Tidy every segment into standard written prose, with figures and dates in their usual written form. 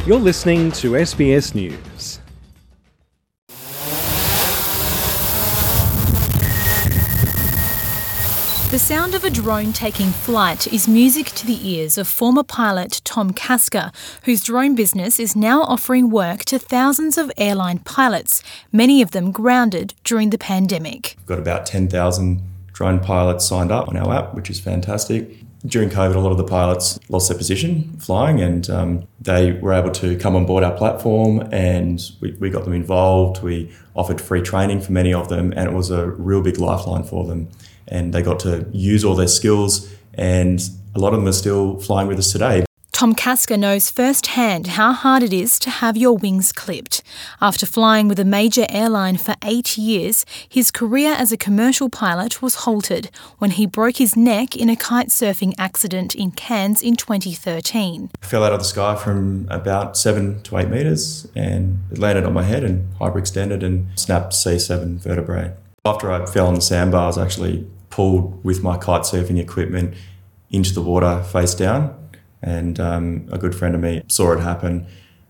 You're listening to SBS News. The sound of a drone taking flight is music to the ears of former pilot Tom Kasker, whose drone business is now offering work to thousands of airline pilots, many of them grounded during the pandemic. We've got about 10,000 drone pilots signed up on our app, which is fantastic. During COVID, a lot of the pilots lost their position flying, and they were able to come on board our platform, and we got them involved. We offered free training for many of them, and it was a real big lifeline for them. And they got to use all their skills, and a lot of them are still flying with us today. Tom Kasker knows firsthand how hard it is to have your wings clipped. After flying with a major airline for 8 years, his career as a commercial pilot was halted when he broke his neck in a kite surfing accident in Cairns in 2013. I fell out of the sky from about 7 to 8 metres, and it landed on my head and hyperextended and snapped C7 vertebrae. After I fell on the sandbars, I actually pulled with my kite surfing equipment into the water face down, and a good friend of me saw it happen,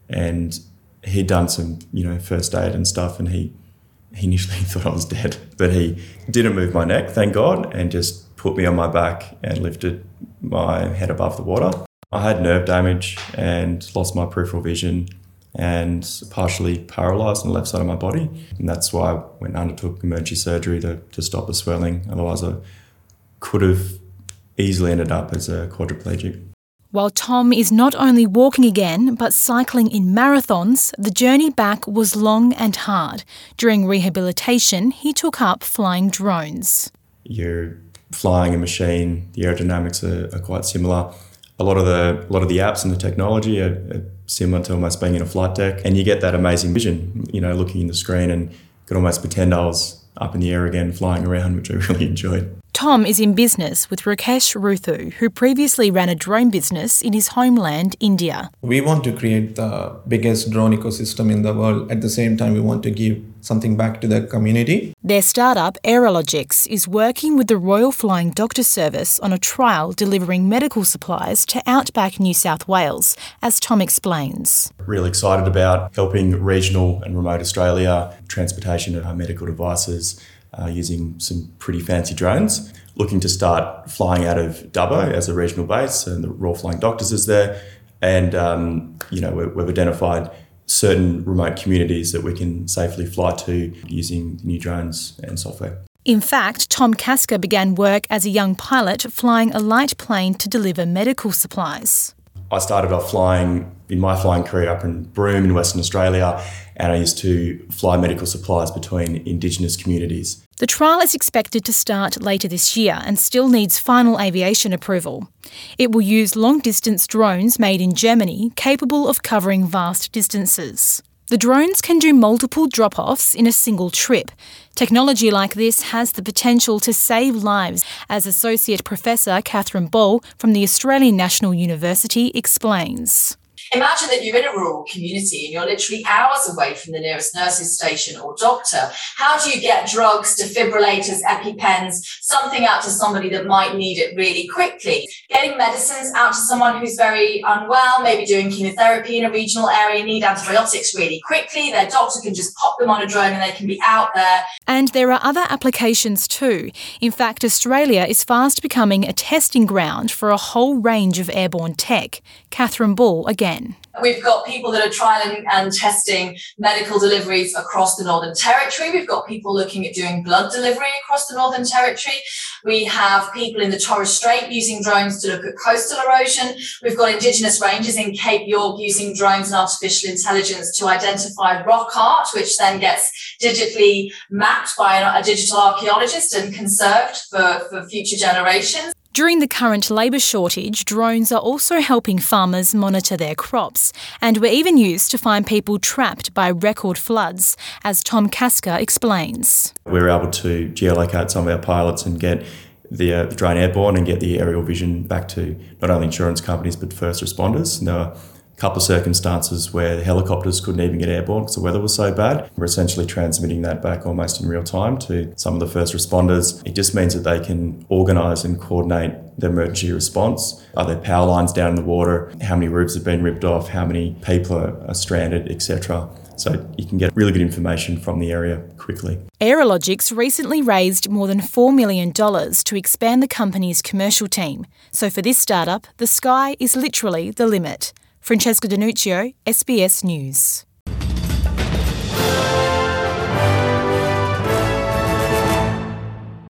and he'd done some first aid and stuff, and he initially thought I was dead, but he didn't move my neck, thank God, and just put me on my back and lifted my head above the water. I had nerve damage and lost my peripheral vision and partially paralysed on the left side of my body. And that's why I went and undertook emergency surgery to stop the swelling. Otherwise, I could have easily ended up as a quadriplegic. While Tom is not only walking again, but cycling in marathons, the journey back was long and hard. During rehabilitation, he took up flying drones. You're flying a machine, the aerodynamics are quite similar. A lot of the apps and the technology are similar to almost being in a flight deck, and you get that amazing vision, looking in the screen, and could almost pretend I was up in the air again, flying around, which I really enjoyed. Tom is in business with Rakesh Ruthu, who previously ran a drone business in his homeland, India. We want to create the biggest drone ecosystem in the world. At the same time, we want to give something back to the community. Their startup, Aerologics, is working with the Royal Flying Doctor Service on a trial delivering medical supplies to outback New South Wales, as Tom explains. Really excited about helping regional and remote Australia transportation of medical devices using some pretty fancy drones. Looking to start flying out of Dubbo as a regional base, and the Royal Flying Doctors is there. And, we've identified certain remote communities that we can safely fly to using new drones and software. In fact, Tom Kasker began work as a young pilot flying a light plane to deliver medical supplies. I started off flying in my flying career up in Broome in Western Australia, and I used to fly medical supplies between Indigenous communities. The trial is expected to start later this year and still needs final aviation approval. It will use long-distance drones made in Germany capable of covering vast distances. The drones can do multiple drop-offs in a single trip. Technology like this has the potential to save lives, as Associate Professor Catherine Ball from the Australian National University explains. Imagine that you're in a rural community and you're literally hours away from the nearest nurse's station or doctor. How do you get drugs, defibrillators, EpiPens, something out to somebody that might need it really quickly? Getting medicines out to someone who's very unwell, maybe doing chemotherapy in a regional area, need antibiotics really quickly. Their doctor can just pop them on a drone and they can be out there. And there are other applications too. In fact, Australia is fast becoming a testing ground for a whole range of airborne tech. Catherine Ball again. We've got people that are trialling and testing medical deliveries across the Northern Territory. We've got people looking at doing blood delivery across the Northern Territory. We have people in the Torres Strait using drones to look at coastal erosion. We've got Indigenous rangers in Cape York using drones and artificial intelligence to identify rock art, which then gets digitally mapped by a digital archaeologist and conserved for future generations. During the current labour shortage, drones are also helping farmers monitor their crops, and were even used to find people trapped by record floods, as Tom Kasker explains. We were able to geolocate some of our pilots and get the drone airborne and get the aerial vision back to not only insurance companies but first responders. And couple of circumstances where the helicopters couldn't even get airborne because the weather was so bad. We're essentially transmitting that back almost in real time to some of the first responders. It just means that they can organise and coordinate the emergency response. Are there power lines down in the water? How many roofs have been ripped off? How many people are stranded, etc. So you can get really good information from the area quickly. Aerologics recently raised more than $4 million to expand the company's commercial team. So for this startup, the sky is literally the limit. Francesca Danuccio, SBS News.